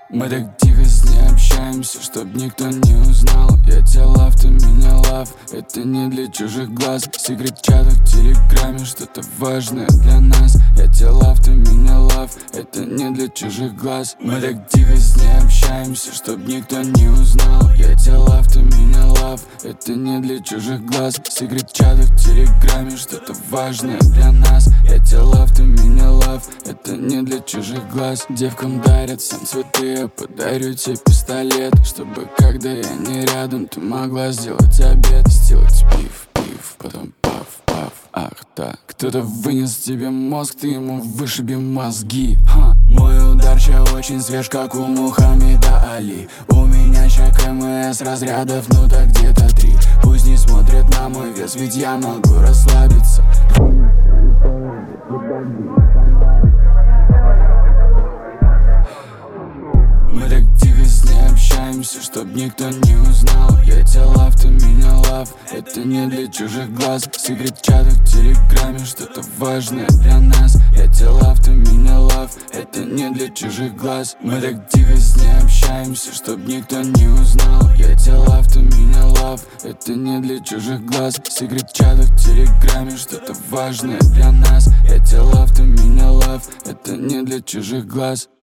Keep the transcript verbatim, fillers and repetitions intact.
Мы так тихо с ней общаемся, чтоб никто не узнал. Я тебя лав, ты меня лав, это не для чужих глаз. Секрет чата в телеграме, что-то важное для нас. Я тебя лав, ты меня лав, это не для чужих глаз. Мы так тихо с ней общаемся, чтоб никто не узнал. Я тебя лав, ты меня лав, это не для чужих глаз. Секрет чата в телеграме, что-то важное для нас. Я тебя лав, ты меня лав, это не для чужих глаз. Девкам дарят сам цветы, я подарю тебе пистолет, чтобы когда я не рядом, ты могла сделать обед. Сделать пив, пив, потом паф, паф. Ах да, кто-то вынес тебе мозг, ты ему вышиби мозги. Ха. Мой удар ща очень свеж, как у Мухаммеда Али. У меня ща КМС разрядов, ну так где-то три. Пусть не смотрят на мой вес, ведь я могу расслабиться. Мы так тихо с ней общаемся, чтоб никто не узнал. Я тебя лав, ты меня лав, это не для чужих глаз. Секрет чата в телеграме, что-то важное для нас. Я тебя лав, ты меня лав, это не для чужих глаз. Мы так тихо с ней общаемся, чтоб никто не узнал. Я тебя лав, ты меня лав, это не для чужих глаз. Секрет чата в телеграме, что-то важное для нас. Я тебя лав, ты меня лав, это не для чужих глаз.